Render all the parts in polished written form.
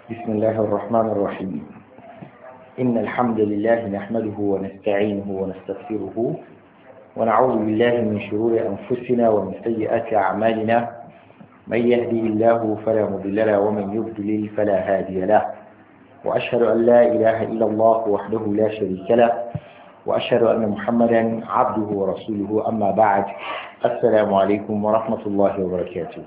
بسم الله الرحمن الرحيم إن الحمد لله نحمده ونستعينه ونستغفره ونعوذ بالله من شرور أنفسنا ومن سيئات أعمالنا من يهدي الله فلا مضل له ومن يضلل فلا هادي له وأشهد أن لا إله إلا الله وحده لا شريك له وأشهد أن محمدا عبده ورسوله أما بعد السلام عليكم ورحمة الله وبركاته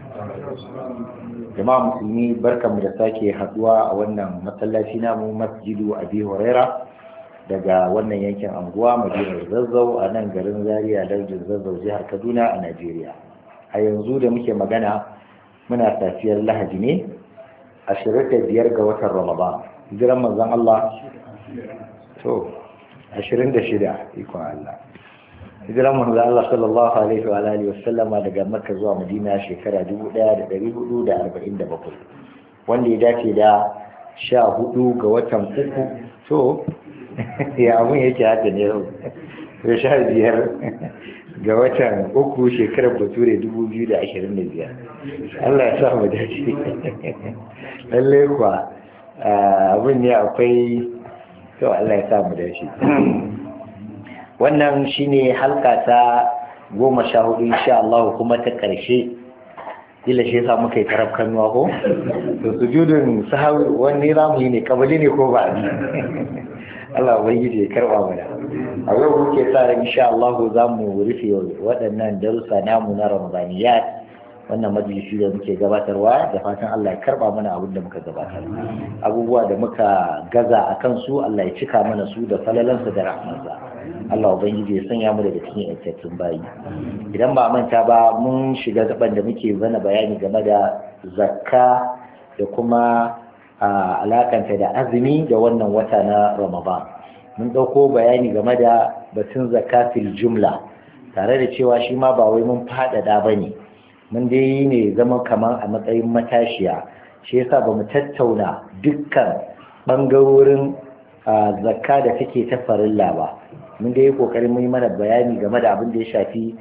jama'a musulmi barkanmu da sake haduwa a wannan masallaci namu masjidu Abi Huraira daga wannan yankin anguwa Madinar Zazzau a nan garin Zaria lardin Zazzau jihar Kaduna a Najeriya. A yanzu da muke magana muna safiyar Lahadi ne 25 ga watan Ramadan. Hijiran manzon Allah to 26 ikon Allah. Hijiran manzon Allah sallallahu alaihi wa alihi wasallama daga Makka zuwa Madina shekara 1447 wanda ya dace da 14 ga watan uku to ya abun yake haka ne yau 15 ga watan uku shekarar Bature 2025 Allah ya sa mu dace lalle kuwa abun ne akwai to Allah ya sa mu dace wannan shine halka ta 14 insha Allah kuma ta karshe kila shi yasa muka yi taraf kanuwa ko to sujudun sahawi wani ramu ne kabali ne ko ba ni Allah ubangiji ya karba mana a yau muke sa ran insha Allah za mu rufe waɗannan darussa namu na Ramadaniyat wannan majalisi da muke gabatarwa da fatan Allah ya karba mana abin da muka gabatar abubuwa da muka gaza akan su Allah ya cika mana su da falalansa da rahmansa Allah ubangiji ya sanya mu daga cikin yantattun bayi idan ba manta ba mun shiga gaban da muke bana bayani game da zakka da kuma alakanta da azumi da wannan wata na Ramadan mun dauko bayani game da batun zakatul jumla tare da cewa shi ma ba wai mun fadada bane mun dai ne zama kamar a matsayin matashiya shi yasa ba mu tattauna dukkan bangarorin zakka da take ta farilla ba mun dai kokarin mun yi mana bayani game da abin da ya shafi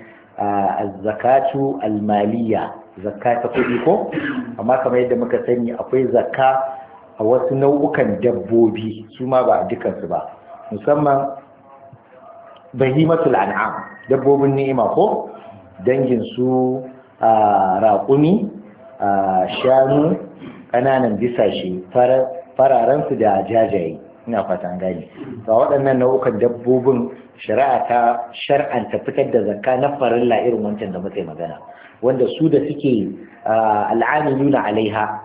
az-zakatu al-maliyya zakka ta kudi ko amma kamar yadda muka sani akwai zakka a wasu nau'ukan dabbobi su ma ba a dukansu ba musamman bahimatul an'am dabbobin ni'ima ko dangin su raƙumi shanu ƙananan bisashe fararensu da jajaye ina fatan gani ga waɗannan nau'ukan dabbobin shari'a ta shar'anta fitar da zakka na farilla irin wancan da muka yi magana wanda su da suke al'amiluna alaiha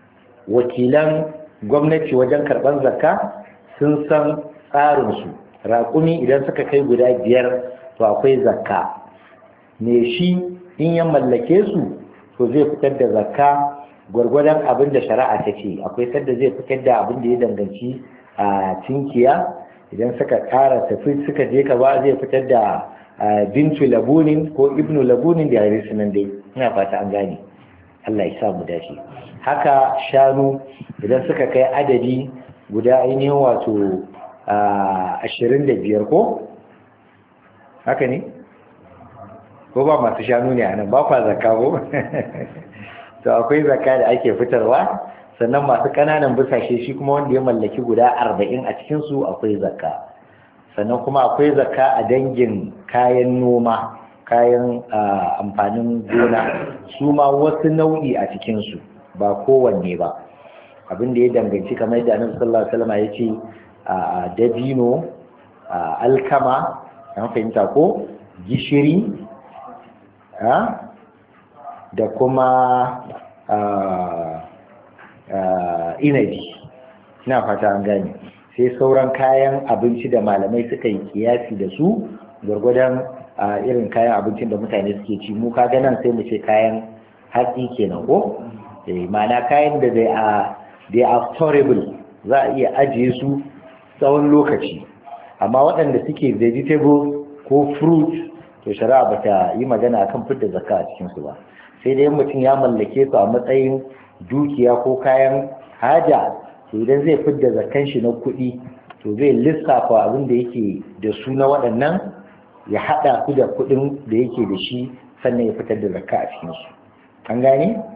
wakilan gwamnati wajen karɓar zakka sun san tsarinsu raƙumi idan suka kai guda 5 to akwai zakka ne shi in ya mallake su to zai fitar da zakka gwargwadon abin da shari'a ta ce akwai sadda zai fitar da abin da ya danganci a tinkiya idan suka ƙara tafi suka je ka ba zai fitar da bintu labunin ko ibnu labunin da yare sunan dai ina fata an gane Allah ya sa mu dace haka shanu idan suka kai adadi guda ainihin wato 25 ko haka ne ko ba masu shanu ne a nan ba kwa zakka ko to akwai zakka da ake fitarwa sannan masu ƙananan busashe shi kuma wanda ya mallaki guda 40 a cikin su akwai zakka sannan kuma akwai zakka a dangin kayan noma kayan amfanin gona su ma wasu nau'i a cikin su ba kowanne ba abin da ya danganci kamar yadda Annabi sallallahu alaihi wasallam ya ce dabino alkama an fahimta ko gishiri da kuma inabi ina fata an gane sai sauran kayan abinci da malamai suka yi kiyasi da su gwargwadon irin kayan abincin da mutane suke ci mu kaga nan sai mu ce kayan hatsi kenan ko ma'ana kayan da they are storable za a iya ajiye su tsawon lokaci amma waɗanda suke vegetable ko fruit to shari'a ba ta yi magana akan fidda zakka a cikin su ba sai dai mutum ya mallake su a matsayin dukiya ko kayan haja to idan zai fidda zakkan shi na kuɗi to zai lissafa abin da yake da su na waɗannan ya haɗa su da kuɗin da yake da shi sannan ya fitar da zakka a cikin su an gane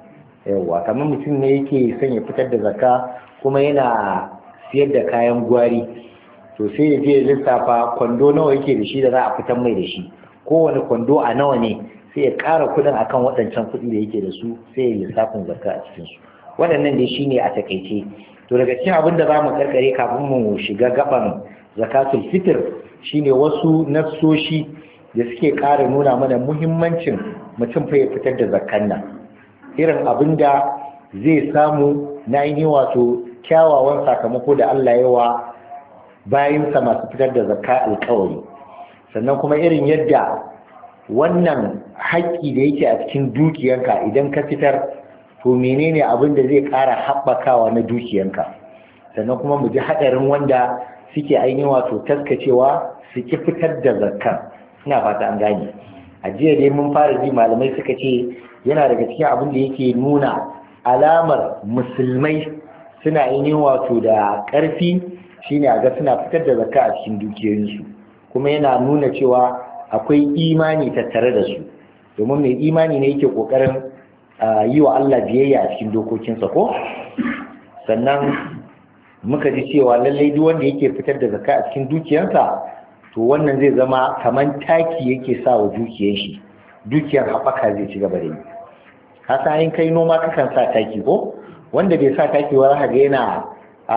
yawa kamar mutum ne yake son ya fitar da zakka kuma yana siyar da kayan gwari, to sai ya je lissafa kwando nawa yake da shi da za a fitar mai da shi, kowane kwando a nawa ne, sai ya ƙara kuɗin akan waɗancan kuɗi da yake da su, sai ya lissafin zakka a cikin su. Waɗannan dai shine a takaice. To daga cikin abin da za mu karkare kafin mu shiga gaban zakatul fitr shine wasu nassoshi da suke ƙara nuna mana muhimmancin mutum fa ya fitar da zakkan nan, irin abin da zai samu na yi wato kyawawan sakamako da Allah yawa bayinsa masu fitar da zakka alƙawari, sannan kuma irin yadda wannan haƙƙi da yake a cikin dukiyanka idan ka fitar to menene abin da zai ƙara haɓakawa na dukiyanka, sannan kuma mu ji haɗarin wanda suke ainihin wato taskacewa su ki fitar da zakka. Ina fata an gane. A jiya dai mun fara ji malamai suka ce yana daga cikin abin da yake nuna alamar musulmai suna ainihin wato da ƙarfi shine a ga suna fitar da zakka a cikin dukiyoyinsu, kuma yana nuna cewa akwai imani tattare da su, domin mai imani ne yake ƙoƙarin yi wa Allah biyayya a cikin dokokinsa ko. Sannan muka ji cewa lallai duk wanda yake fitar da zakka a cikin dukiyarsa to wannan zai zama kaman taki yake sa wa dukiyar shi, dukiyar haɓaka zai ci gaba da yi. Hasa in kai noma kakan sa taki ko, wanda bai sa taki wa haka yana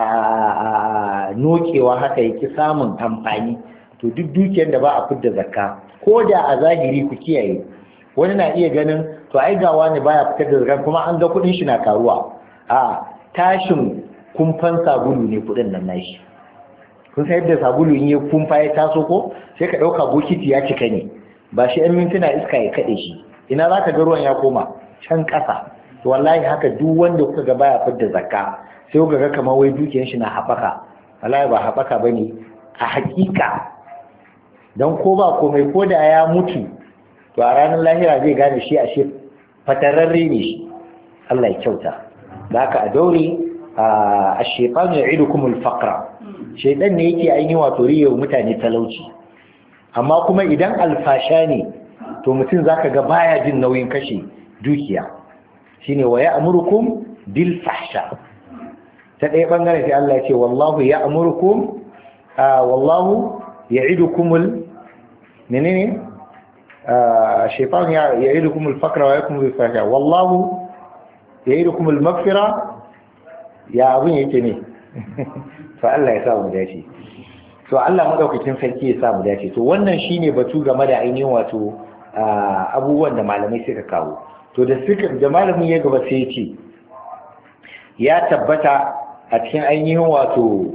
nokewa haka yake samun amfani. To duk dukiyar da ba a fitar da zakka, ko da a zahiri ku kiyaye, wani na iya ganin to ai ga wani baya fitar da zakka kuma an ga kuɗin shi na karuwa. A tashin kumfan sabulu ne kuɗin nan nashi. Kun san yadda sabulu in ya kumfa ya taso ko, sai ka ɗauka bokiti ya cika ne, ba shi 'yan mintuna iska ya kaɗe shi, ina za ka ga ruwan ya koma can ƙasa. To wallahi haka duk wanda kuka ga baya fitar da zakka sai kuka ga kamar wai dukiyar shi na haɓaka, wallahi ba haɓaka bane a haƙiƙa. Don ko ba komai, ko da ya mutu to a ranar lahira zai gane shi ashe fatararre ne shi. Allah ya kyauta. Da haka a daure a shaytan ya'idukumul faqra, shaytan ne yake ainihin wato riya mutane talauci, amma kuma idan alfasha ne to mutum zaka ga baya jin nauyin kashe dukiya, shine wa ya'murukum bil fahsha. Ta ɗaya bangaren sai Allah ya ce wallahu ya'murukum wallahu ya'idukumul menene shaytan ya'idukumul faqra wa yakum bil fahsha wallahu ya'idukumul maghfira. Ya abin yake ne to Allah ya sa mu dace, to Allah madaukakin sarki ya sa mu dace. To wannan shine batu game da ainihin wato abubuwan da malamai suka kawo. To da malamin ya gaba sai ya ce ya tabbata a cikin ainihin wato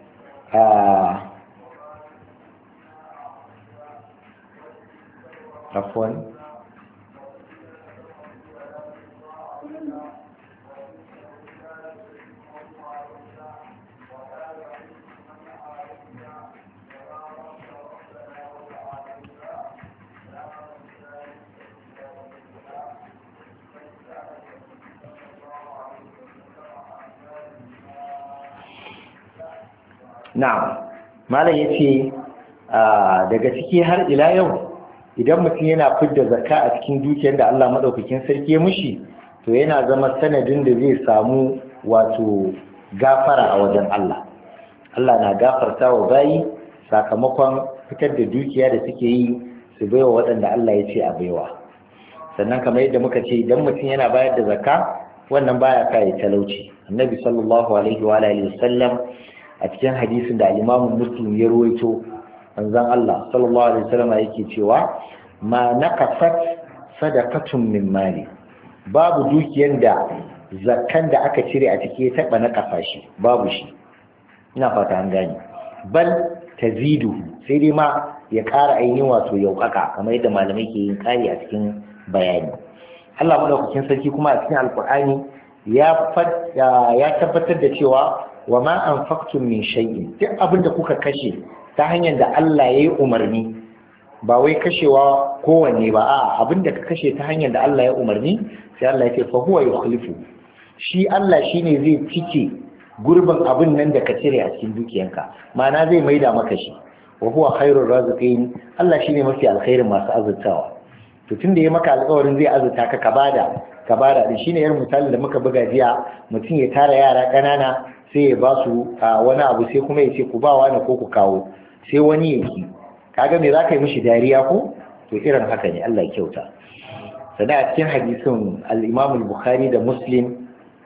afwan na'am, malam yace daga ciki har ila yau idan mutum yana fidda zakka a cikin dukiyar da Allah madaukakin sarki ya mushi, to yana zama sanadin da zai samu wato gafara a wajen Allah. Allah na gafarta wa bayi sakamakon fitar da dukiya da suke yi su baiwa waɗanda Allah ya ce a baiwa. Sannan kamar yadda muka ce idan mutum yana bayar da zakka wannan baya kai talauci. Annabi sallallahu alaihi wa alihi wasallam a cikin hadisin da al-Imam Muslim ya ruwaito, manzon Allah sallallahu alaihi wasallam yake cewa ma naqasat sadaqatun min mali, babu dukiyar da zakkan da aka cire a ciki ya taba naqasa shi, babu shi. Ina fata an gane. Bal tazidu, sai dai ma ya ƙara ainihin wato yauƙaƙa, kamar yadda malamai ke yin ƙari a cikin bayani. Allah madaukakin sarki kuma a cikin alƙur'ani ya tabbatar da cewa wa ma anfaqtum min shay'in, duk abin da kuka kashe ta hanyar da Allah ya yi umarni, ba wai kashewa kowanne ba, a abin da ka kashe ta hanyar da Allah ya umarni, sai Allah ya ce fa huwa yukhlifu, shi Allah shine zai cike gurbin abin nan da ka cire a cikin dukiyanka, ma'ana zai maida maka shi. Wa huwa khairur raziqin, Allah shine mafi alkhairin masu azurtawa. to tunda ya maka alƙawarin zai azurta ka ka bada din shine irin misalin da muka buga jiya, mutum ya tara yara ƙanana sai ya ba su wani abu sai kuma ya ce ku ba wani ko ku kawo, sai wani ya ki, kaga me za ka yi mishi dariya ko? To irin haka ne, Allah ya kyauta. Sannan a cikin hadisin al-Imam al-Bukhari da Muslim,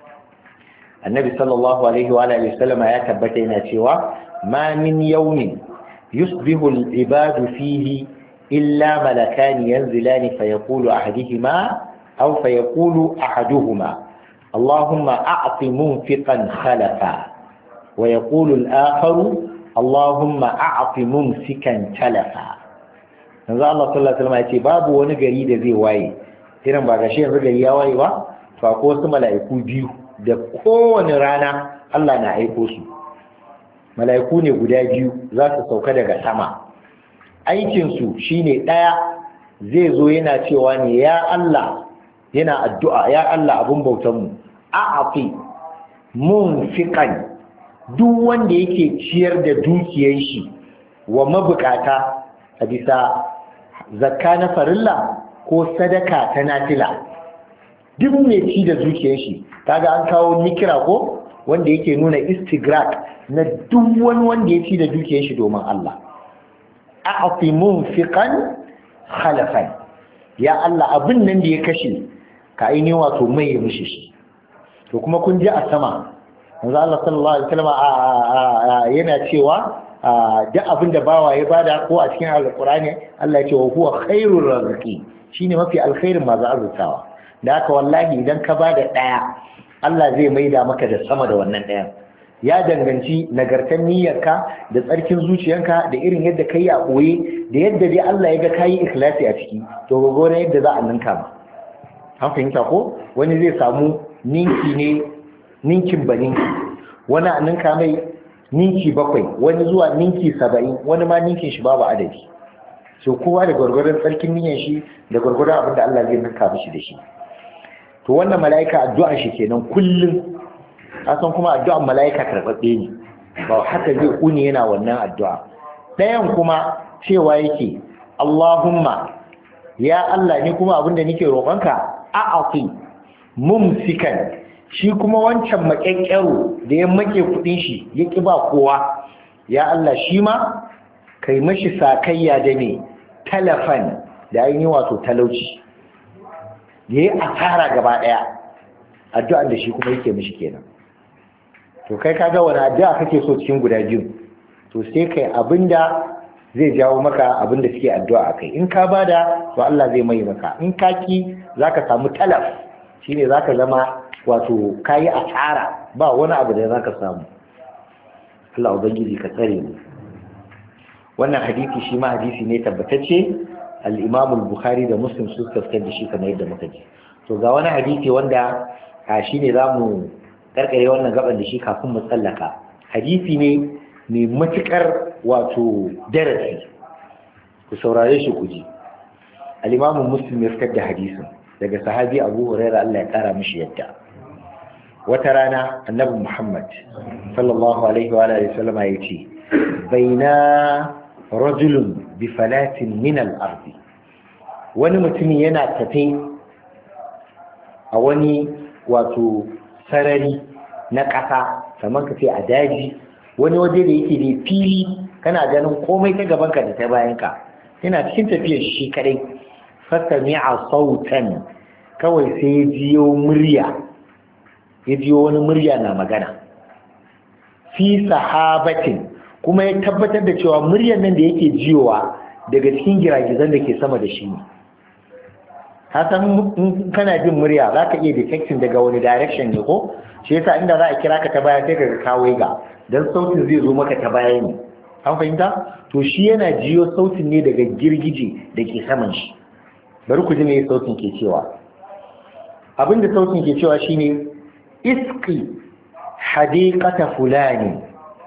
annabi sallallahu alaihi wa alihi wasallam ya tabbata yana cewa ma min yawmin yusbihu al-ibadu fihi illa malakan yanzilani fayaqulu ahaduhuma aw fayaqulu ahaduhuma Allahumma a'ti munfiqan khalafa wa yaqulu al-akharu Allahumma a'ti mumsikan talafa. yanzu Allah sallallahu alaihi wasallam ya ce babu wani gari da zai waye irin ba gashi yanzu gari ya waye ba, to akwai wasu mala'iku biyu da kowane rana Allah na aiko su. Mala'iku ne guda biyu za su sauka daga sama, aikinsu shine ɗaya zai zo yana cewa ne ya Allah, yana addu'a ya Allah abun bautanmu a'afi munfiqan, duk wanda yake ciyar da dukiyar shi wa mabukata a bisa zakka na farilla ko sadaka ta nafila, duk mai ci da dukiyar shi, kaga an kawo nikira ko wanda yake nuna istigrak na duk wani wanda ya ci da dukiyar shi domin Allah. A'ti munfiqan khalafan, ya Allah abin nan da ya kashe ka aini wato mai mishi shi. To kuma kun ji a sama manzo Allah sallallahu alaihi wasallam yana cewa duk abin da bawa ya bada ko a cikin alqur'ani Allah ya ce wa huwa khairur raziqi, shine mafi alkhairin masu arzutawa. Da haka wallahi idan ka bada daya Allah zai maida maka da sama da wannan ɗayan. Ya danganci nagartar niyyarka da tsarkin zuciyarka da irin yadda kai a ɓoye da yadda dai Allah ya ga kayi ikhlasi a ciki, to gogora yadda za a ninka ma. An fahimta ko? Wani zai samu ninki ne ninkin ba ninki, wani a ninka mai ninki 7, wani zuwa ninki 70, wani ma ninkin shi babu adadi. So kowa da gwargwaron tsarkin niyyar shi da gwargwaron abin da Allah zai ninka mishi da shi. To wannan mala'ika addu'an shi kenan kullum, kasan kuma addu'an mala'ika karɓaɓɓe ne, ba haka zai kuni yana wannan addu'a. Ɗayan kuma cewa yake Allahumma ya Allah ni kuma abinda nake roƙonka a'ati mumsikan, shi kuma wancan maƙyanƙyaro da ya make kuɗin shi ya ƙi ba kowa, ya Allah shi ma kai mashi sakayya da ne talafan da ainihin wato talauci, da ya asara gaba ɗaya, addu'ar da shi kuma yake mishi kenan. To kai kaga wani addu'a kake so cikin guda biyu, to sai kai abinda zai jawo maka abinda suke addu'a akai. In ka bada to Allah zai mai maka, in ka ki zaka samu talaf, shine zaka zama wato kayi asara, ba wani abu da zaka samu. Allah ubangiji ka tsare mu. Wannan hadisi shi ma hadisi ne tabbatacce, al-Imam al-Bukhari da Muslim su fitar da shi kamar yadda muka ji. To ga wani hadisi wanda shine zamu karkare wannan gaban da shi kafin mu tsallaka. Hadisi ne mai matukar wato darasi, ku saurare shi ku ji. Al-Imam Muslim ya fitar da hadisin daga sahabi Abu Hurairah, Allah ya kara mishi yadda. Wata rana Annabi Muhammad sallallahu alaihi wa alihi wasallam ya ce baina rajulun bi falatin min al-ardi, wani mutumi yana tafe a wani wato sarari na ƙasa, kamar ka ce a daji, wani waje da yake da fili kana ganin komai ta gabanka da ta bayanka, yana cikin tafiyar shi kadai, fasami'a sautan, kawai sai ya jiyo murya, ya jiyo wani murya na magana fi sahabatin, kuma ya tabbatar da cewa muryar nan da yake jiyowa daga cikin giragizan da ke sama da shi ne. Hasan in kana jin murya za ka iya detecting daga wani direction ne ko? Shi yasa inda za a kira ka ta baya sai ka kawo ga, dan sautin zai zo maka ta baya ne. An fahimta? To shi yana jiyo sautin ne daga girgije da ke saman shi. Bari ku ji me sautin ke cewa. Abinda sautin ke cewa shine iski hadiqata fulani,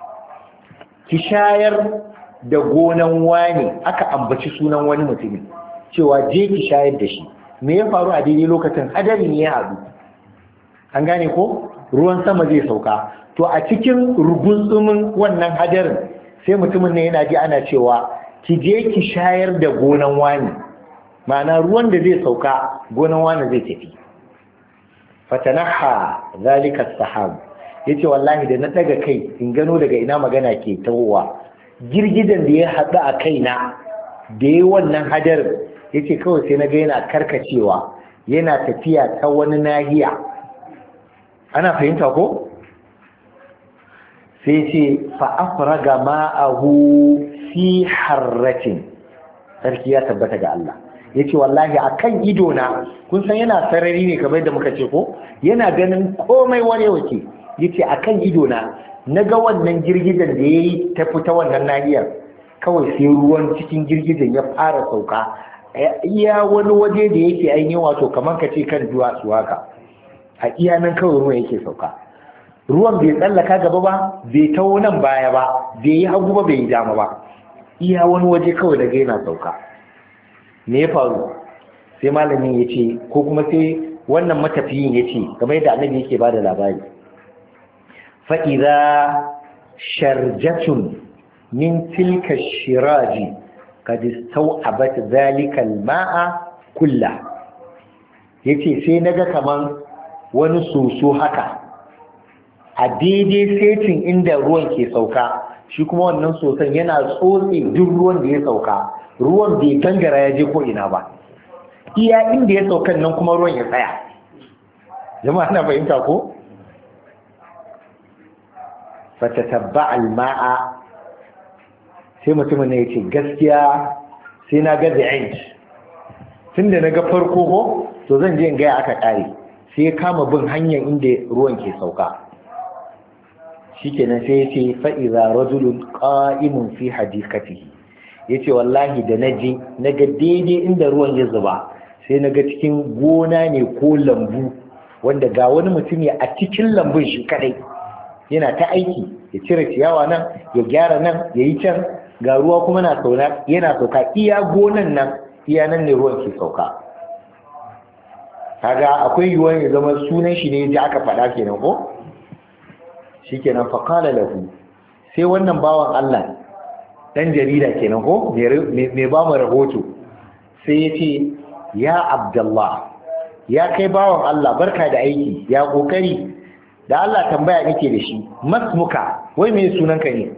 ki shayar da gonan wani, aka ambaci sunan wani mutumin cewa je ki shayar da shi. Me ya faru a daidai lokacin? Hadari ne ya haɗu, an gane ko? Ruwan sama zai sauka. To a cikin rugunsumin wannan hadarin sai mutumin ne yana ji ana cewa ki je ki shayar da gonan wani. ma'ana ruwan da zai sauka gonan wani zai tafi. Fatanaha zalika sahab, yace wallahi da na daga kai in gano daga ina magana ke tawowa, girgidan da ya haɗu a kaina da yi wannan hadarin, yace kawai sai na ga yana karkacewa yana tafiya ta wani nahiya. Ana fahimta ko? Sai ce fa'afraga ma'ahu fi harratin, sarki ya tabbata ga Allah. Ya ce wallahi a kan idona, kun san yana sarari ne kamar da muka ce ko, yana ganin komai wani wake. Ya ce a kan idona na ga wannan girgijen da ya yi ta fita wannan nahiyar, kawai sai ruwan cikin girgijen ya fara sauka iya wani waje da yake ainihin wato kamar ka ce kan duwatsu haka, a iya nan kawai ruwan yake sauka. Ruwan bai tsallaka gaba ba, bai taho nan baya ba, bai yi hagu ba, bai yi dama ba, iya wani waje kawai daga yana sauka. Me ya faru? Sai malamin ya ce, ko kuma sai wannan matafiyin ya ce, kamar yadda annabi yake ba da labari, fa'iza sharjatun min tilka shiraji kad istaw'abat zalika al-ma'a kullah. Yace sai naga kaman wani soso haka a daidai setin inda ruwan ke sauka, shi kuma wannan soson yana tsotse duk ruwan da ya sauka, ruwan bai gangara ya je ko ina ba, iya inda ya saukan nan kuma ruwan ya tsaya. Jama'a na fahimta ko? Fatatabba al-ma'a, sai mutumin ne yace gaskiya sai na ga the end, tunda na ga farko ko to zan je in ga aka kare. Sai ya kama bin hanyar inda ruwan ke sauka. Shikenan sai yace fa idza rajulun qa'imun fi hadikatihi, yace wallahi da naji naga daidai inda ruwan ya zuba, sai naga cikin gona ne ko lambu, wanda ga wani mutumi a cikin lambun shi kadai yana ta aiki, ya cire ciyawa nan, ya gyara nan, ya yi can, ga ruwa kuma yana sauka iya gonan nan, iya nan ne ruwan ke sauka. Kaga akwai yiwuwar ya zama sunan shi ne ji aka faɗa kenan ko? Shikenan fa qala lahu, sai wannan bawan Allah dan jarida kenan ko, me ba mu rahoto, sai ya ce ya Abdullah, ya kai bawan Allah, barka da aiki, ya kokari, da Allah tambaya nake da shi, masmuka, wai me sunanka ne?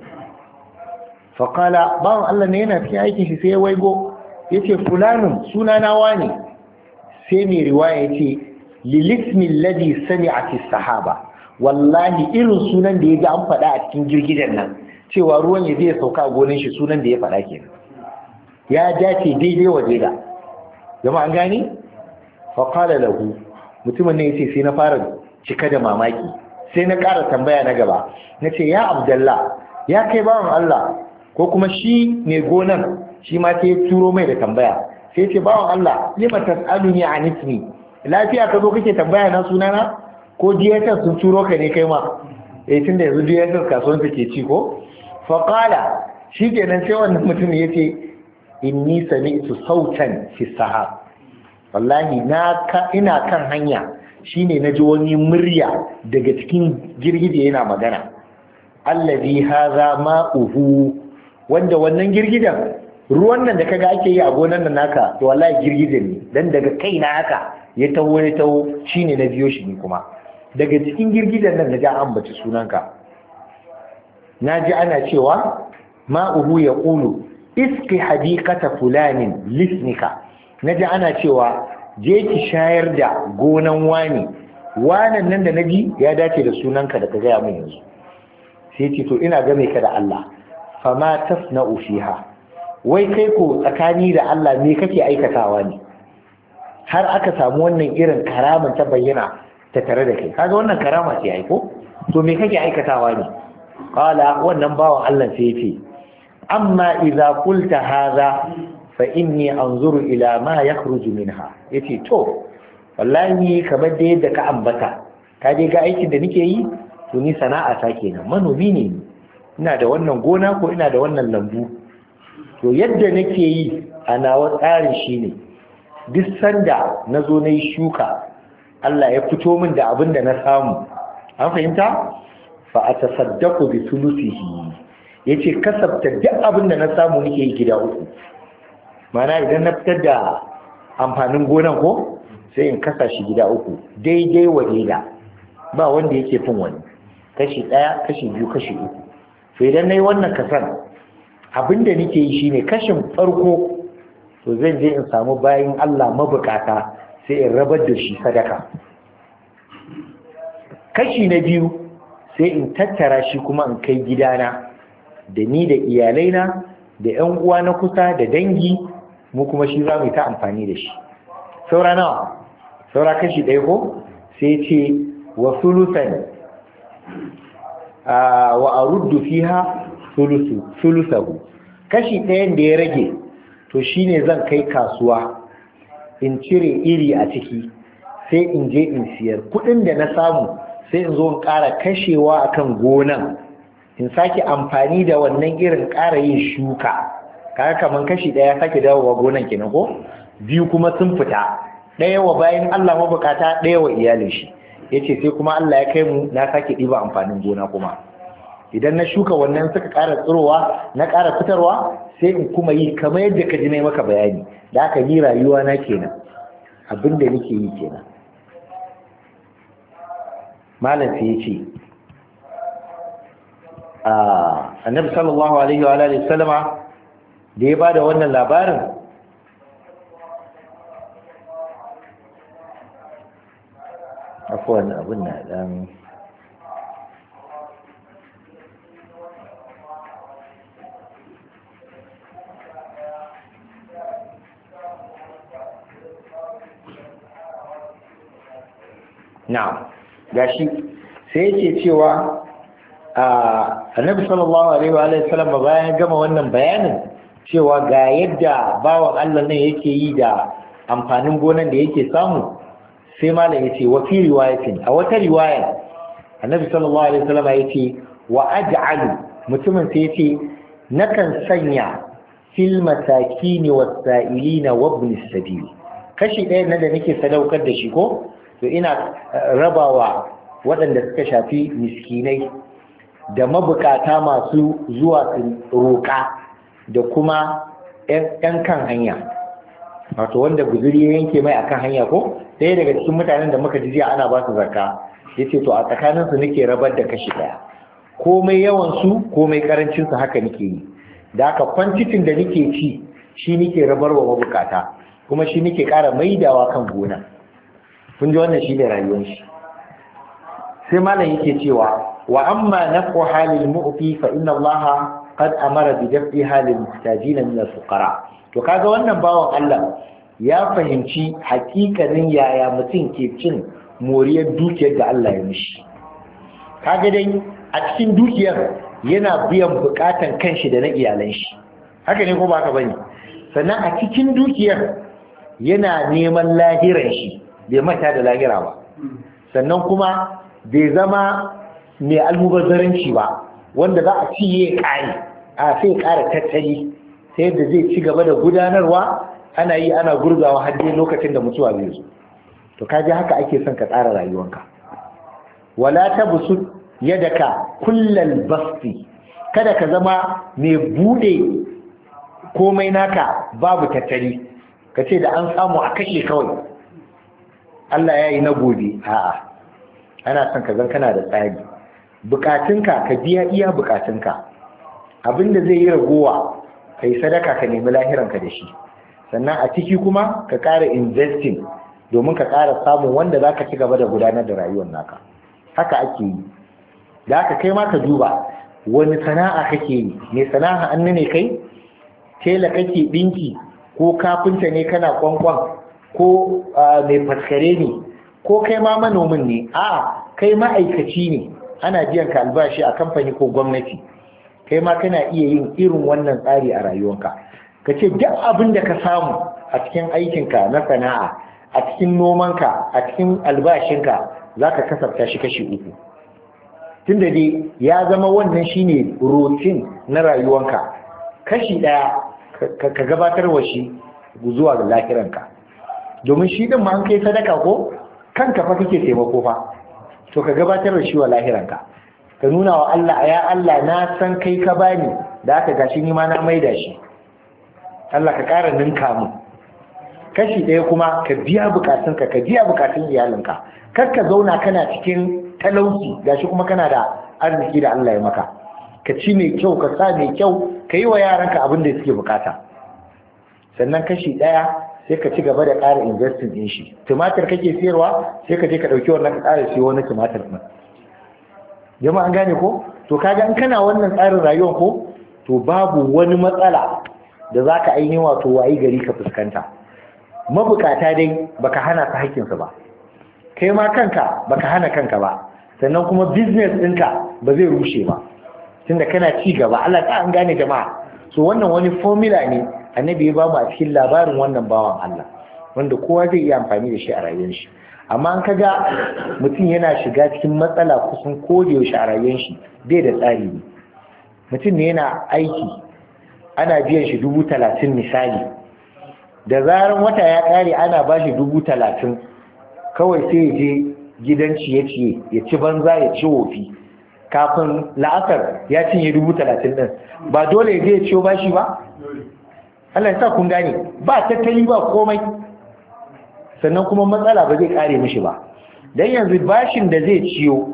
Fa qala, bawan Allah ne yana cikin aikin shi sai ya waigo, yace fulanun sunana wani. Sai mai riwaya yace lilismi alladhi sami'at as-sahaba, wallahi irin sunan da yaji an faɗa a cikin girgidan nan cewa ruwan ya zai sauka a gonin shi, sunan da ya faɗa kenan, ya dace daidai wa daida. Jama'a an gane? Fa qala lahu, mutumin ne yace sai na fara cika da mamaki, sai na ƙara tambaya na gaba, nace ya Abdullah, ya kai bawan Allah, ko kuma shi ne gonan shi ma sai turo mai da tambaya, sai ce bawan Allah, lima tas'aluni an ismi, lafiya ka zo kake tambaya na sunana, ko DSS sun turo ka ne kai ma? Tunda yanzu DSS kasuwan ke ci ko? Fa qala, shikenan sai wannan mutum yace inni sami'tu sautan fi sahab, wallahi ina kan hanya, shine naji wani murya daga cikin girgije yana magana, allazi hadha ma'uhu, wanda wannan girgijen ruwan nan da kaga ake yi a gonan nan naka, to wallahi girgije ne, dan daga kaina haka ya taho shine na biyo shi ne, kuma daga cikin girgijen nan naji an ambaci sunanka. Naji ana cewa ma'uhu yaqulu iski hadiqata fulanin lisnika, naji ana cewa je ki shayar da gonan wanan nan da naji ya dace da sunanka da ka gaya min yanzu. Sai ce to ina game ka da Allah, fama tasna'u fiha, wai kai ko tsakani da Allah me kake aikatawa ne har aka samu wannan irin karaman ta bayyana ta tare da kai? Kaga wannan karama ce aiko, to me kake aikatawa ne? Qala, wannan bawan Allah sai yace amma idza qulta hadha fa inni anzuru ila ma yakhruju minha, yace to wallahi kamar da yadda ka ambata, ka dai ga aikin da nake yi, to ni sana'a ta kenan, manomi ne, ina da wannan gona ko ina da wannan lambu, to yadda nake yi a nawa tsarin shine duk sanda nazo nayi shuka, Allah ya fito min da abin da na samu, an fahimta, fa atasaddaqu bi thuluthihi, yace kasabta duk abin da na samu nake yi gida uku. Mana idan na fitar da amfanin gonan ko sai in kasa shi gida uku daidai wa daida ba wanda yake fin wani kashi ɗaya kashi biyu kashi uku to idan nayi wannan kasan abinda nake yi shine kashin farko to zan je in samu bayin Allah mabukata sai in rabar da shi sadaka kashi na biyu sai in tattara shi kuma in kai gidana da ni da iyalaina da ƴan uwa na kusa da dangi mu kuma shi za mu yi ta amfani da shi saura nawa saura kashi ɗaya ko sai ce wa sulusan wa aruddu fiha sulusahu kashi ɗayan da ya rage to shine zan kai kasuwa in cire iri a ciki sai in je in siyar kuɗin da na samu sai in zo in ƙara kashewa akan gonan in sake amfani da wannan irin ƙara yin shuka kaga kaman kashi ɗaya sake dawowa gonan kenan ko biyu kuma sun fita ɗaya wa bayan Allah mabukata ɗaya wa iyalin shi yace sai kuma Allah ya kai mu na sake ɗiba amfanin gona kuma idan na shuka wannan suka ƙara tsirowa na ƙara fitarwa sai in kuma yi kamar yadda ka ji na maka bayani da aka yi rayuwa na kenan abin da nake yi kenan malam sai ya ce annabi sallallahu alaihi wa alihi sallama da ya bada wannan labarin afwan abin na dan na'am gashi sai yake cewa annabi sallallahu alaihi wa alihi sallam bayan gama wannan bayanin cewa ga yadda bawan Allah nan yake yi da amfanin gonan da yake samu sai malam yace wa fi riwayatin a wata riwaya annabi sallallahu alaihi wasallam yace wa aj'alu mutumin sai yace nakan sanya fil masakin was-sa'ilin wa ibn as-sabil kashi ɗaya nan da nake sadaukar da shi ko to ina rabawa waɗanda suka shafi miskinai da mabukata masu zuwa su roƙa da kuma ‘yan kan hanya wato wanda guzuri ya yanke mai akan hanya ko ɗaya daga cikin mutanen da muka jiya ana ba su zakka ya ce to a tsakaninsu nake rabar da kashi ɗaya komai yawansu komai ƙarancinsu haka nake yi da haka kwantitin da nake ci shi nake rabarwa mabukata kuma shi nake ƙara maidawa kan gona kun ji wannan shi ne rayuwar shi sai malam yake cewa wa amma nafqu halil mu'ti fa inna Allah qad amara bi daf'i halil muhtajin min al-fuqara to kaga wannan bawan Allah ya fahimci hakikanin yaya mutum ke cin moriyar dukiyar da Allah ya mishi kaga dai a cikin dukiyar yana biyan bukatan kanshi da na iyalan shi haka ne ko ba haka bane sannan a cikin dukiyar yana neman lahiran shi bai mata da lahira ba sannan kuma bai zama mai almubazzaranci ba wanda za a ci ya ƙari a sai ƙara tattali ta yadda zai ci gaba da gudanarwa ana yi ana gurzawa har dai lokacin da mutuwa zai zo to kaji haka ake son ka tsara rayuwanka wala tabsut yadaka kullal basti kada ka zama mai bude komai naka babu tattali kace da an samu a kashe kawai Allah ya yi na gobe a'a ana son ka zan kana da tsari bukatunka ka biya iya bukatunka abinda zai yi ragowa kai sadaka ka nemi lahiranka da shi sannan a ciki kuma ka ƙara investing domin ka ƙara samun wanda za ka ci gaba da gudanar da rayuwar naka haka ake yi da haka kai ma ka duba wani sana'a kake yi mai sana'a hannu ne kai tela kake ɗinki ko kafinta ne kana kwankwan ko mai faskare ne ko kai ma manomin ne a kai ma'aikaci ne ana biyan ka albashi a kamfani ko gwamnati kai ma kana iya yin irin wannan tsari a rayuwanka ka ce duk abin da ka samu a cikin aikinka na sana'a a cikin nomanka a cikin albashinka za ka kasafta shi kashi uku tunda dai ya zama wannan shine routine na rayuwanka kashi ɗaya ka gabatar wa shi zuwa ga lahiranka domin shi din ma an kai sadaka ko kanka fa kake taimako fa to ka gabatar da shi wa lahiranka ka nuna wa Allah ya Allah na san kai ka bani da aka gashi ni ma na maida shi Allah ka ƙara ninka mu kashi ɗaya kuma ka biya bukatunka ka biya bukatun iyalinka. Kar ka zauna kana cikin talauci gashi kuma kana da arziki da Allah ya maka. Ka ci mai kyau, ka sa mai kyau, ka yi wa yaranka abin da suke bukata. Sannan kashi ɗaya sai ka ci gaba da ƙara investing din shi. Tumatir kake siyarwa sai ka je ka ɗauki wannan ka ƙara siyo wani tumatir ɗin. Jama'a an gane ko? To kaga in kana wannan tsarin rayuwar ko to babu wani matsala da za ka ainihin wato wayi gari ka fuskanta. Mabukata dai baka hana ka haƙƙinsu ba, kai ma kanka baka hana kanka ba, sannan kuma business ɗinka ba zai rushe ba tunda kana ci gaba. Allah ta an gane jama'a. So wannan wani formula ne annabi ya bamu a cikin labarin wannan bawan Allah wanda kowa zai iya amfani da shi a rayuwar shi. Amma an kaga mutum yana shiga cikin matsala kusan kodayaushe a rayuwar shi bai da tsari ne. Mutum ne yana aiki ana biyan shi 30,000 misali, da zaran wata ya kare ana ba shi 30,000 kawai sai ya je gidan ciye-ciye ya ci banza ya ci wofi, kafin la'asar ya cinye 30,000 din. Ba dole ya je ya ciyo bashi ba? Allah ya sa kun gane, ba tattali ba komai, sannan kuma matsala ba zai kare mishi ba. Dan yanzu bashin da zai ciyo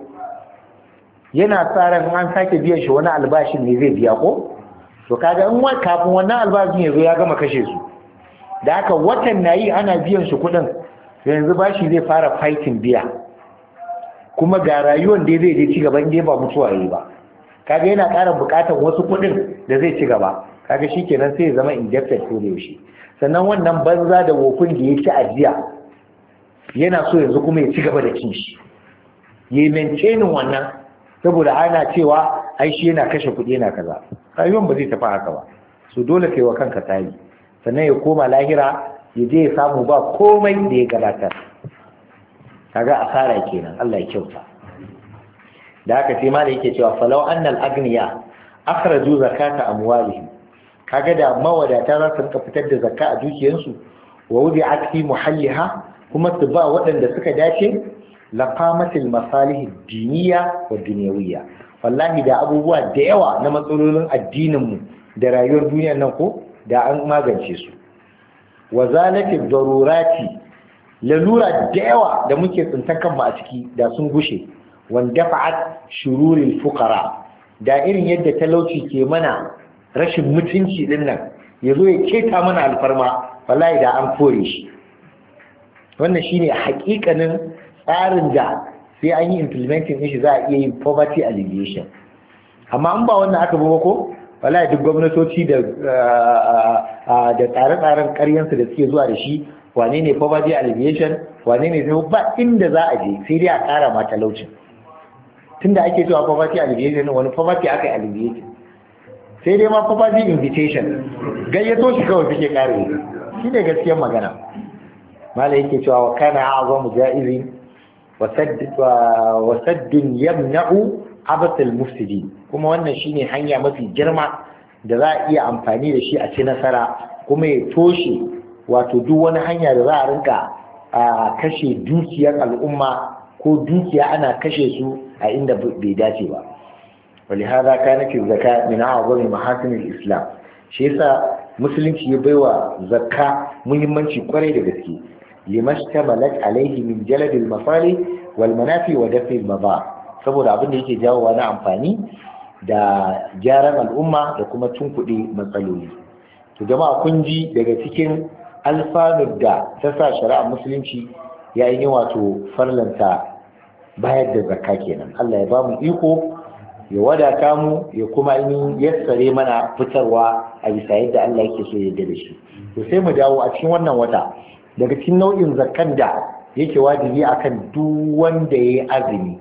yana tsaron an sake biyan shi wani albashin ne zai biya ko? To kaga in kafin wannan albashin ya zo ya gama kashe su. Da haka watan nayi ana biyan shi kuɗin, yanzu bashi zai fara fighting biya. Kuma ga rayuwar da zai je ci gaba inda ba mutuwa yayi ba. Kaga yana ƙara buƙatar wasu kuɗin da zai ci gaba. Kaga shikenan sai ya zama indebted ko da yaushe. Sannan wannan banza da wofin da ya ci ajiya yana so yanzu kuma ya ci gaba da cin shi. Yayi maintaining wannan saboda ana cewa ai shi yana kashe kuɗi yana kaza. Rayuwar ba zai tafi haka ba. So dole kai wa kanka tsari. Sannan ya koma lahira ya je ya samu ba komai da ya gabatar. Kaga asara kenan, Allah ya kyauta. Da haka sai ma da yake cewa falau annal agniya akhraju zakata amwalihim, kaga da mawadata za su rinka fitar da zakka a dukiyarsu, wa wudi'at fi muhalliha, kuma su ba waɗanda suka dace, laqamatil masalih diniya wa dunyawiyya. Wallahi da abubuwa da yawa na matsalolin addinin mu da rayuwar duniyar nan ko da an magance su. Wa zalatil darurati, lalura da yawa da muke tsintan kanmu a ciki da sun gushe. Wanda fa'at shururil fuqara, da irin yadda talauci ke mana rashin mutunci din nan yazo ya keta mana alfarma, wallahi da an kore shi. Wannan shine hakikanin tsarin da sai an yi implementing din shi za a iya yin poverty alleviation. Amma an ba wannan aka ba ko wallahi duk gwamnatoci da tsare-tsaren ƙaryansu da suke zuwa da shi, wane ne poverty alleviation, wane ne sai ba inda za a je sai dai a ƙara ma talaucin. Tunda ake cewa poverty alleviation, wani poverty aka yi alleviation, sai dai ma poverty invitation, gayyato shi kawai suke ƙare. Shi ne gaskiyar magana. Mala yake cewa wa kana a'zamu ja'izin wa saddun yamna'u abatul mufsidin, kuma wannan shine hanya mafi girma da za a iya amfani da shi a ci nasara, kuma ya toshe wato duk wani hanya da za a rinka kashe dukiyar al'umma ko dukiya ana kashe su a inda bai dace ba. ولهذا كانت الزكاة من أعظم محاسن الإسلام. shi yasa musulunci ya baiwa zakka muhimmanci kwarai da gaske, limashtamalat alaihi min jalbil masalih wal manafi wa daf'il madar, saboda abin da yake jawowa na amfani da gyaran al'umma da kuma tunkuɗe matsaloli. To jama'a kun ji daga cikin alfanud da ta sa shari'ar musulunci ya yi wato farlanta bayar da zakka kenan. Allah ya ba mu iko, ya wadata mu, ya kuma yi yassare mana fitarwa a bisa yadda Allah yake so ya yarda da shi. To sai mu dawo a cikin wannan wata, daga cikin nau'in zakkan da yake wajibi akan duk wanda ya yi azumi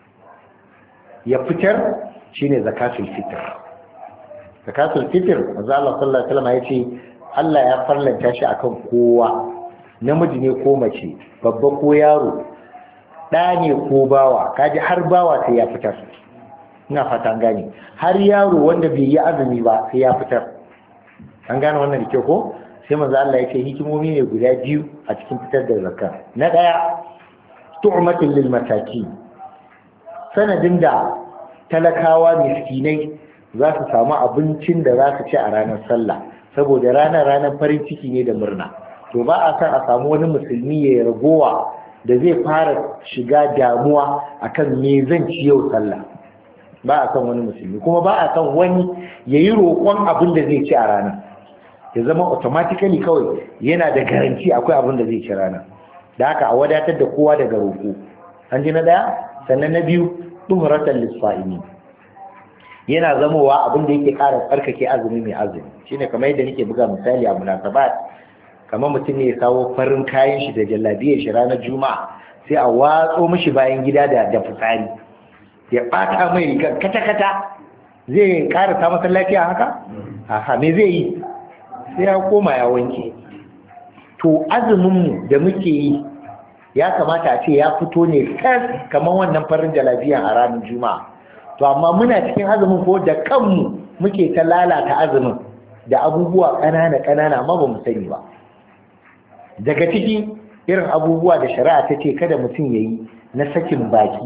ya fitar shine zakatul fitr. Zakatul fitr manzo Allah sallallahu alaihi wasallam yace Allah ya farlanta shi akan kowa, namiji ne ko mace, babba ko yaro, da ne ko bawa, kaji har bawa sai ya fitar. Ina fata gani, har yaro wanda bai yi azumi ba sai ya fitar. An gane wannan da kyau ko? Sai manzo Allah ya ce hikimomi ne guda biyu a cikin fitar da zakka. Na daya, tu'matul lil masakin, sanadin da talakawa miskinai za su samu abincin da za su ci a ranar sallah, saboda ranar farin ciki ne da murna. to ba a san a samu wani musulmi ya ragowa da zai fara shiga damuwa akan me zan ci yau sallah, ba a san wani musulmi, kuma ba a san wani ya yi roƙon abin da zai ci a ranar, ya zama automatically kawai yana da garanti akwai abin da zai ci ranar, da haka a wadatar da kowa daga roƙo. An ji na ɗaya. Sannan na biyu, tuhuratan lisfa'ini, yana zamowa abin da yake ƙara tsarkake azumi mai azumi, shine kamar yadda nake buga misali a munasabat, kamar mutum ne ya kawo farin kayan shi da jallabiyar shi ranar juma'a sai a watso mishi bayan gida da fitsari, ya ɓata mai rigar kata-kata, zai ƙara ta masallaci a haka? Aha, me zai yi? Sai ya koma ya wanke. To azuminmu da muke yi ya kamata a ce ya fito ne kas kamar wannan farin jalabiyan a ranar juma'a. To amma muna cikin azumin ko da kanmu muke ta lalata azumin da abubuwa ƙanana amma ba mu sani ba. Daga ciki irin abubuwa da shari'a ta ce kada mutum ya yi na sakin baki,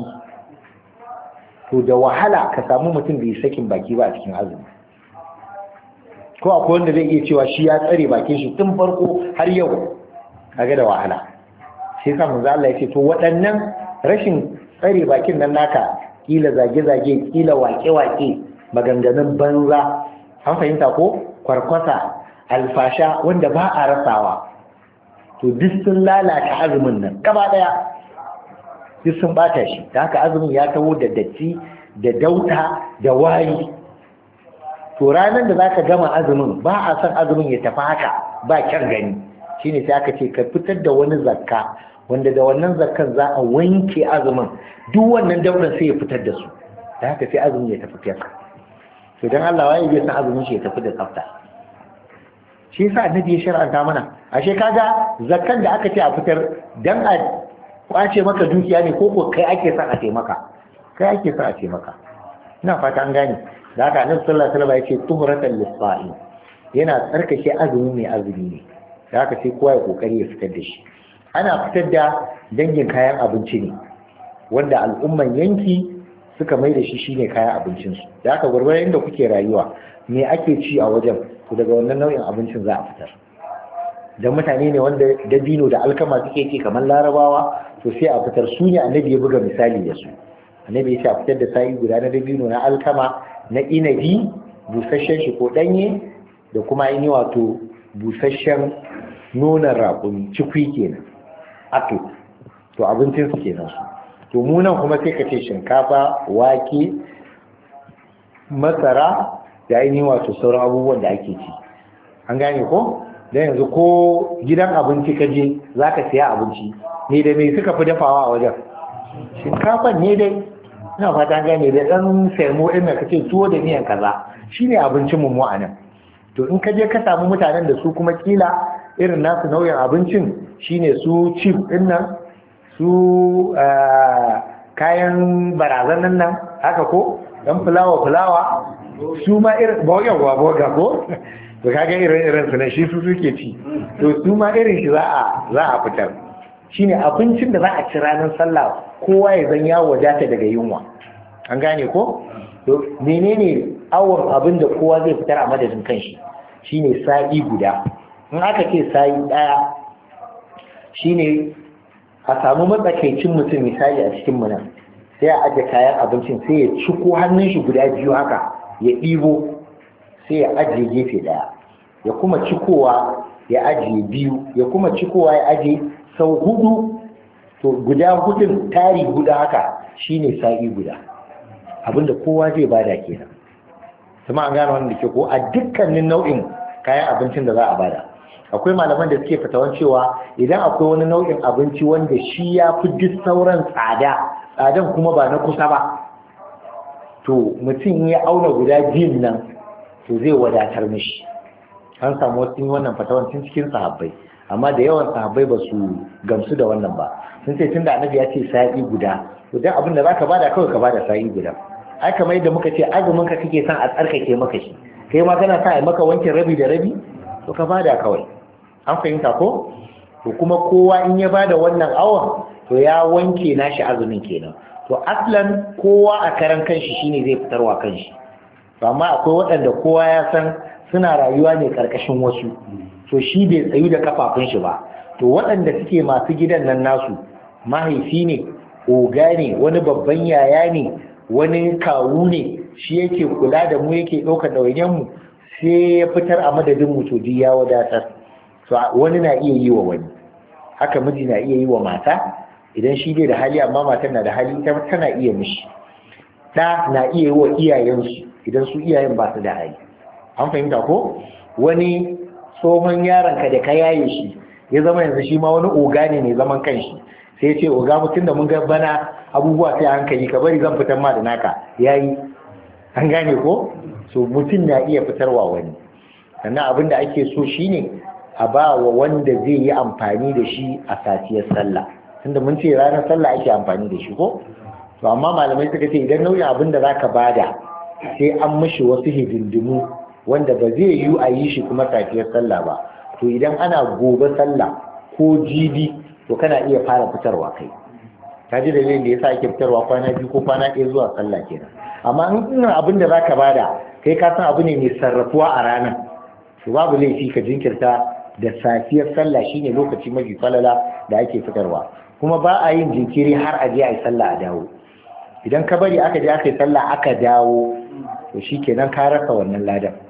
to da wahala ka samu mutum bai sakin baki ba a cikin azumi. Ko akwai wanda zai iya cewa shi ya tsare bakin shi tun farko har yau, kaga da wahala. Sai sa manzo Allah ya ce to waɗannan rashin tsare bakin nan naka, kila zage-zage, kila wake-wake, maganganun banza, an fahimta ko kwarkwasa, alfasha wanda ba a rasawa, to duk sun lalata azumin nan gaba daya, duk sun bata shi. Da haka azumin ya taho da datti da dauta da wari. To ranar da zaka gama azumin ba a san azumin ya tafi haka ba kyan gani, shine sai aka ce ka fitar da wani zakka wanda da wannan zakkan za a wanke azumin, duk wannan daular sai ya fitar da su, da haka sai azumin ya tafi fiyar. To dan Allah waye bai san azumin shi ya tafi da tsafta? Shi yasa annabi ya shar'anta mana. Ashe kaga zakkan da aka ce a fitar dan a kwace maka dukiya ne, ko kai ake son a taimaka? Kai ake son a taimaka. Ina fata an gane. Da haka annabi sallallahu alaihi wasallam ya ce tuhratan lis-sa'im, yana tsarkake azumi mai azumi ne. Da haka sai kowa ya kokari ya fitar da shi. Ana fitar da dangin kayan abinci ne wanda al'umman yanki suka mai da shi shine kayan abincinsu. Da haka gwargwaron inda kuke rayuwa me ake ci a wajen, to daga wannan nau'in abincin za a fitar. Da mutane ne wanda dabino da alkama suke ci kamar larabawa, to sai a fitar. Su ne annabi ya buga misali da su. Annabi ya ce a fitar da sa'i guda na dabino, na alkama, na inabi busasshen shi ko danye, da kuma ainihi wato busasshen nonon raƙumi, cikwi kenan, ato, to abincin su kenan su. To mu nan kuma sai ka ce shinkafa, wake, masara da ainihi wato sauran abubuwan da ake ci. An gane ko? Dan yanzu ko gidan abinci ka je za ka siya abinci, ne da me suka fi dafawa a wajen? Shinkafan ne dai, ina fata gane, da ɗan sermo ɗin da ka ce tuwo da miyan kaza, shi ne abincin mu a nan. To in ka je ka samu mutanen da su kuma kila irin nasu nau'in abincin shine su chip ɗin nan, su kayan barazanan nan, haka ko ɗan fulawa su ma irin boga ko to kaga irin su ne shi su suke ci, to su ma irin shi za a fitar. Shine abincin da za a ci ranar sallah, kowa ya zan ya wadata daga yunwa. An gane ko? To menene awon abin da kowa zai fitar a madadin kanshi? Shine sa'i guda. In aka ce sa'i daya, shine a samu matsakaicin mutum misali a cikin mu nan, sai a aje kayan abincin sai ya ciko hannun shi guda biyu haka, ya ɗibo sai ya ajiye gefe daya, ya kuma cikowa ya ajiye biyu, ya kuma cikowa ya ajiye sau hudu. To guda hudun tari guda haka shine sa'i guda, abinda kowa zai bada kenan. Kuma an gane wannan da ke ko a dukkanin nau'in kayan abincin da za a bada. Akwai malaman da suke fatawan cewa idan akwai wani nau'in abinci wanda shi ya fi duk sauran tsadan kuma ba na kusa ba, to mutum ya auna guda biyun nan to zai wadatar mishi. An samu wasu wannan fatawan tun cikin sahabbai, amma da yawan sahabbai ba su gamsu da wannan ba. Sun ce tunda annabi ya ce sa'i guda, to dan abin da zaka bada kawai ka bada sa'i guda. Ai kamar yadda muka ce azumin ka kake son a tsarkake maka shi, kai ma kana sa a maka wankin rabi da rabi, to ka bada kawai. An fahimta ko? To kuma kowa in ya bada wannan awon, to ya wanke nashi azumin kenan. To aslan kowa a karan kanshi shine zai fitarwa kanshi. To amma akwai waɗanda kowa ya san suna rayuwa ne karkashin wasu, to shi bai tsayu da kafafun shi ba, to waɗanda suke masu gidan nan nasu mahaifi ne, oga ne, wani babban yaya ne, wani kawu ne, shi yake kula da mu yake ɗaukar ɗawainiyar mu, sai ya fitar a madadin mu to ya wadatar. So wani na iya yi wa wani, haka miji na iya yi wa mata idan shi bai da hali amma matar na da hali ita tana iya mishi. Da na iya yi wa iyayensu idan su iyayen ba su da hali. An fahimta ko? Wani tsohon yaronka da ka yaye shi ya zama yanzu shi ma wani oga ne mai zaman kanshi, sai ya ce oga mutum da mun ga bana abubuwa sai hankali ka bari zan fitar ma da naka yayi. An gane ko? So mutum na iya fitarwa wani. Sannan abin da ake so shine a ba wa wanda zai yi amfani da shi a safiyar sallah, tunda mun ce ranar sallah ake amfani da shi ko? To amma malamai suka ce idan nau'in abin da zaka bada sai an mishi wasu hidindimu wanda ba zai yi a yi shi kuma safiyar sallah ba, to idan ana gobe sallah ko jibi to kana iya fara fitarwa kai. Ka ji dalilin da yasa ake fitarwa kwana biyu ko kwana ɗaya zuwa sallah kenan. Amma in abin da zaka bada kai ka san abu ne mai sarrafuwa a ranar, to babu laifi ka jinkirta da safiyar sallah shine lokaci mafi falala da ake fitarwa. Kuma ba a yin jinkiri har a je a yi sallah a dawo. Idan ka bari aka je aka yi sallah aka dawo to shikenan ka rasa wannan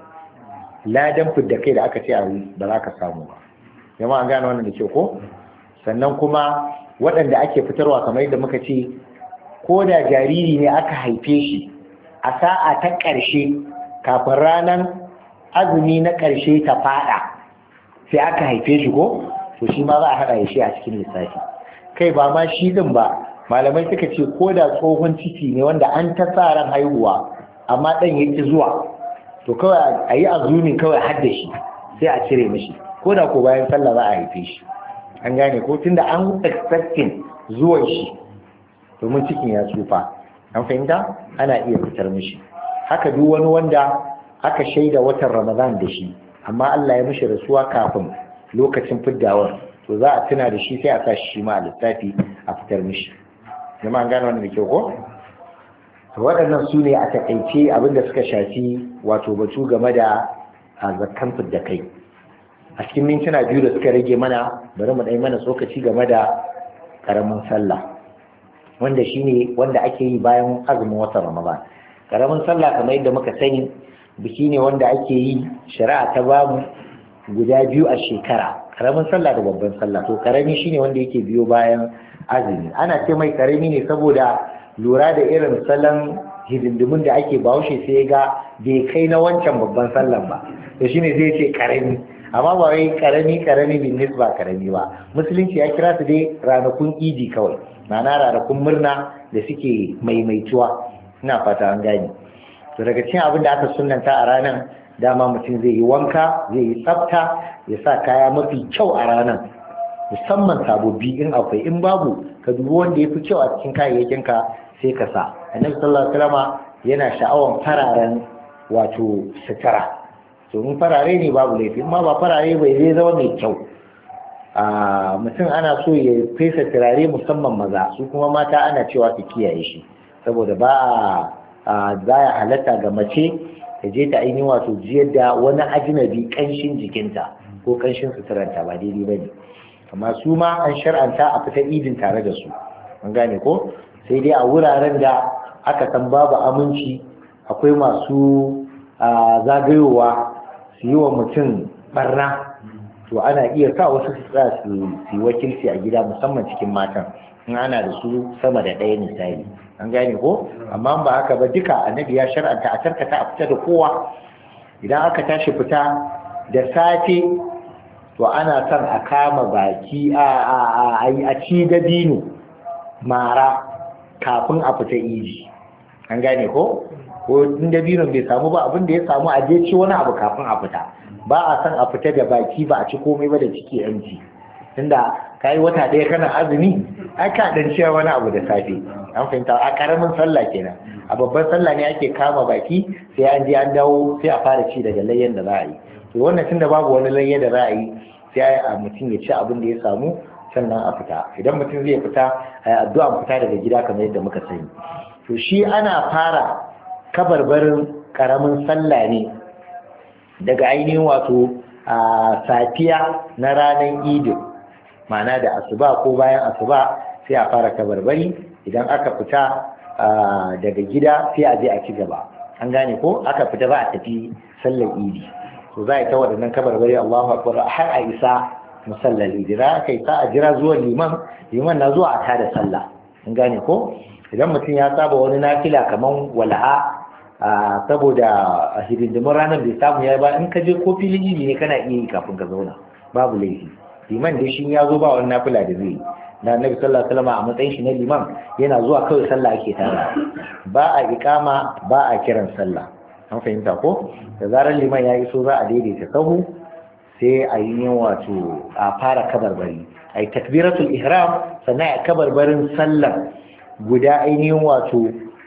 ladan fidda kai da aka ce a yi ba za ka samu ba. Jama'a an gane wannan da kyau ko? Sannan kuma waɗanda ake fitarwa kamar yadda muka ce, ko da jariri ne aka haife shi a sa'a ta ƙarshe kafin ranar azumi na ƙarshe ta fada sai aka haife shi ko, to shi ma za a haɗa shi a cikin lissafi. Kai ba ma shi din ba, malamai suka ce ko da tsohon ciki ne wanda an ta sa ran haihuwa amma ɗan ya ƙi zuwa, to kawai a yi azumin kawai hadda shi sai a cire mishi, ko da ko bayan sallah za a haife shi. An gane ko, tunda an expecting zuwan shi domin cikin ya tsufa. An fahimta? Ana iya fitar mishi. Haka duk wani wanda aka shaida watan Ramadan da shi amma Allah ya mishi rasuwa kafin lokacin fiddawar, to za a tuna da shi sai a sa shi ma a lissafi a fitar mishi. Jama'a an gane wannan da kyau ko? Waɗannan su ne a taƙaice abinda suka shafi wato batu game da zakkan fidda kai. A cikin mintuna biyu da suka rage mana, bari mu ɗai mana tsokaci game da ƙaramin sallah, wanda shine wanda ake yi bayan azumin watan Ramadan. Ƙaramin sallah kamar yadda muka sani biki ne wanda ake yi, shari'a ta bamu guda biyu a shekara, ƙaramin sallah da babban sallah. To ƙarami shine wanda yake biyo bayan azumi. Ana ce mai ƙarami ne saboda lura da irin salon hidindimin da ake bahaushe sai ga bai kai na wancan babban sallan ba, to shine zai ce ƙarami. Amma ba wai karami bin nisba karami ba. Musulunci ya kira su dai ranakun idi kawai, ma'ana ranakun murna da suke maimaituwa. Ina fata an gane. To daga cikin abin da aka sunnanta a ranar, dama mutum zai yi wanka, zai yi tsafta, ya sa kaya mafi kyau a ranar, musamman sababbi in akwai, in babu ka dubi wanda ya fi kyau a cikin kayayyakinka sai ka sa. Annabi sallallahu alaihi wasallam yana sha'awan fararen wato sutura. To in farare ne babu laifi, amma ba farare bai zai zama mai kyau. Mutum ana so ya fesa turare musamman maza, su kuma mata ana cewa su kiyaye shi, saboda ba za ya halatta ga mace ta je ta ainihin wato jiyar da wani ajinabi kanshin jikinta ko kanshin suturanta, ba daidai ba ne. Amma su ma an shar'anta a fita idin tare da su, an gane ko? Sai dai a wuraren da aka san babu aminci, akwai masu zagayowa su yi wa mutum barna, to ana iya sa wasu su tsaya su yi wakilci a gida, musamman cikin matan in ana da su sama da ɗaya misali. An gane ko? Amma ba haka ba, duka annabi ya shar'anta a tarkata a fita da kowa. Idan aka tashi fita da safe, to ana son a kama baki a ci dabino mara kafin a fita idi. An gane ko? Ko in dabinon bai samu ba, abin da ya samu a je ci wani abu kafin a fita. Ba a san a fita da baki ba a ci komai ba da ciki yanci. Tunda ka yi wata ɗaya kana azumi, ai ka dan ciya wani abu da safe. An fahimta? A karamin sallah kenan. A babban sallah ne ake kama baki, sai an je an dawo sai a fara ci daga layyan da za a yi. To wannan tunda babu wani layya da za a yi, sai a mutum ya ci abin da ya samu sannan a fita. Idan mutum zai fita, a yi addu'a fita daga gida kamar yadda muka sani. To shi ana fara kabarbarin karamin sallah ne daga ainihin wato safiya na ranar idin, ma'ana da asuba ko bayan asuba sai a fara kabarbari. Idan aka fita daga gida sai a je a ci gaba, an gane ko aka fita ba a tafi sallar idi, to za a yi ta waɗannan kabarbari Allahu akbar har a isa musallar idi. Za a kai ta a jira zuwa liman na zuwa a tada sallah, an gane ko. Idan mutum ya saba wani nafila kaman wala'a saboda hidindimin ranar bai samu ya ba, in ka je ko filin idi ne kana iya yi kafin ka zauna, babu laifi. Liman dai shi ya zo ba wani nafila da zai yi, na Annabi sallallahu alaihi wasallam a matsayin shi na liman yana zuwa kawai sallah ake tara, ba a iqama ba a kiran sallah, an fahimta ko. Da zarar liman ya iso za a daidaita sahu, sai a yi wato a fara kabarbari, a yi takbiratul ihram, sannan a kabarbarin sallar guda ainihin wato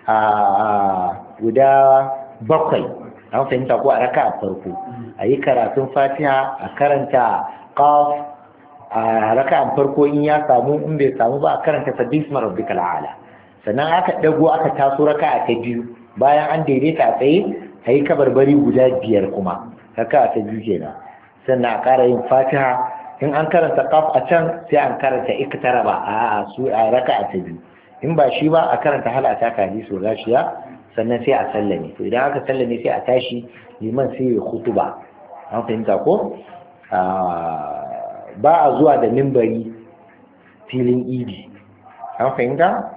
guda 7, an fahimta ko, a raka a farko a yi karatun fatiha, a karanta qaf a raka a farko, in ya samu, in bai samu ba a karanta sabbisma rabbikal a'la. Sannan aka dago aka taso raka ta biyu, bayan an daidaita a tsaye a yi kabarbari guda 5 kuma, raka ta biyu kenan. Sannan a ƙara yin fatiha, in an karanta qaf a can sai an karanta iktaraba a raka ta biyu, in ba shi ba a karanta hal ataka hadisu gashiya, sannan sai a sallame. To idan aka sallame sai a tashi, liman sai ya khutuba, an fahimta ko. Ba a zuwa da mimbari filin idi, an fahimta.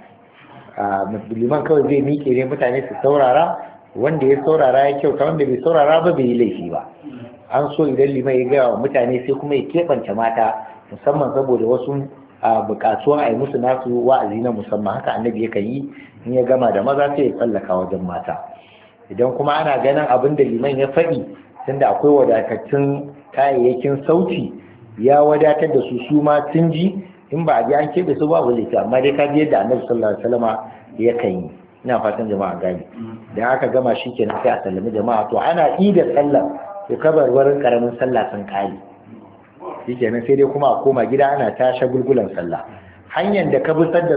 Liman kawai zai miƙe ne mutane su saurara, wanda ya saurara ya kyauta, wanda bai saurara ba bai yi laifi ba. An so idan liman ya gaya wa mutane sai kuma ya keɓance mata, musamman saboda wasu buƙatuwa a yi musu nasu wa'azi na musamman. Haka annabi yakan yi, in ya gama da maza sai ya tsallaka wajen mata. Idan kuma ana ganin abin da liman ya faɗi, tunda akwai wadatattun kayayyakin sauti, ya wadatar da su ma sun ji, in ba a ji an keɓe su babu laifi, amma dai ka ji yadda annabi sallallahu alaihi wasallama yakan yi. Ina fatan jama'a gani. Dan aka gama shi kenan sai a sallami jama'a. To ana idar sallah, to kabarwarin karamin sallah sun kare, shi kenan sai dai kuma a koma gida ana ta shagulgulan sallah. Hanyar da ka bi sadda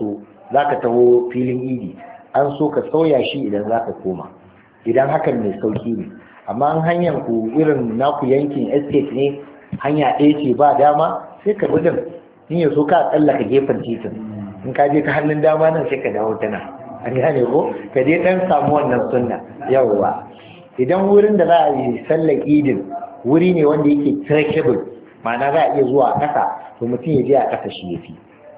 zaka taho filin idi, an so ka sauya shi idan zaka koma, idan hakan mai sauki ne. Amma an hanyar ku irin naku yankin estate ne, hanya ɗaya ce ba dama, sai ka gudun, in ya so ka tsallaka gefen titin, in ka je ka hannun dama nan sai ka dawo ta nan, an gane ko, ka je ɗan samu wannan sunna. Yawwa, idan wurin da za a yi sallar idin wuri ne wanda yake trackable, ma'ana za a iya zuwa a ƙasa, to mutum ya je a ƙasa shi yafi.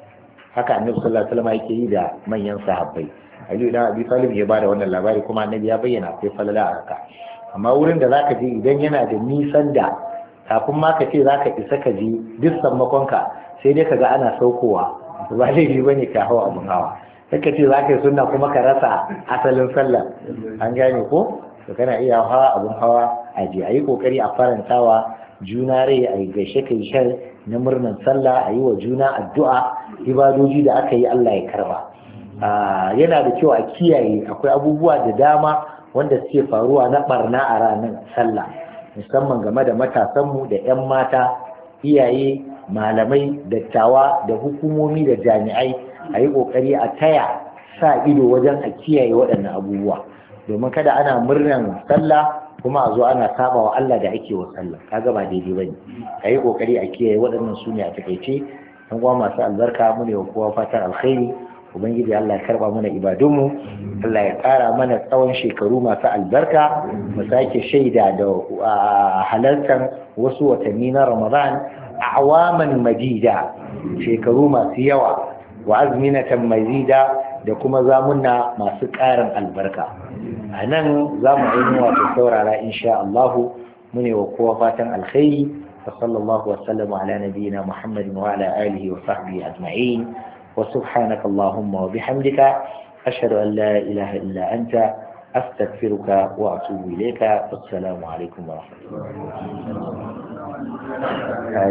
Haka annabi sallallahu alaihi wasallam yake yi da manyan sahabbai. Ali ibn Abi Talib ya bada wannan labari, kuma annabi ya bayyana akwai falala a haka. Amma wurin da zaka je idan yana da nisan da kafin ma ka ce zaka isa ka je duk sammakonka sai dai kaga ana saukowa, ba laifi bane ka hawa abun hawa. Sai ka ce zaka yi sunna kuma ka rasa asalin sallah, an gane ko. To kana iya hawa abun hawa a je, ayi kokari a farantawa juna rai, a yi gaishe kai shan na murnan sallah, a yi wa juna addu'a, ibadoji da aka yi Allah ya karba. Yana da kyau a kiyaye, akwai abubuwa da dama wanda suke faruwa na barna a ranar sallah, musamman game da matasanmu da 'yan mata, iyaye, malamai, dattawa da hukumomi da jami'ai. A yi ƙoƙari a taya sa ido wajen a kiyaye waɗannan abubuwa, domin kada ana murnan sallah kuma a zo ana saba wa Allah da ake wa sallah, kaga ba daidai bane. A yi ƙoƙari a kiyaye waɗannan su ne a takaice. Yan uwa masu albarka, mu ne wa kowa fatan alkhairi. Ubangiji Allah ya karba mana ibadunmu, Allah ya ƙara mana tsawon shekaru masu albarka, mu sake shaida da halartar wasu watanni na Ramadan a awaman majida, shekaru masu yawa, wa azminatan mazida, da kuma zamunna masu ƙarin albarka. A nan za mu ainihin wato saurara insha Allahu, mu ne wa kowa fatan alkhairi. wa sallallahu wa sallama ala nabiyyina Muhammadin wa ala alihi wa sahbihi ajma'in. وسبحانك اللهم وبحمدك أشهد أن لا إله إلا أنت أستغفرك وأتوب إليك. والسلام عليكم ورحمة الله.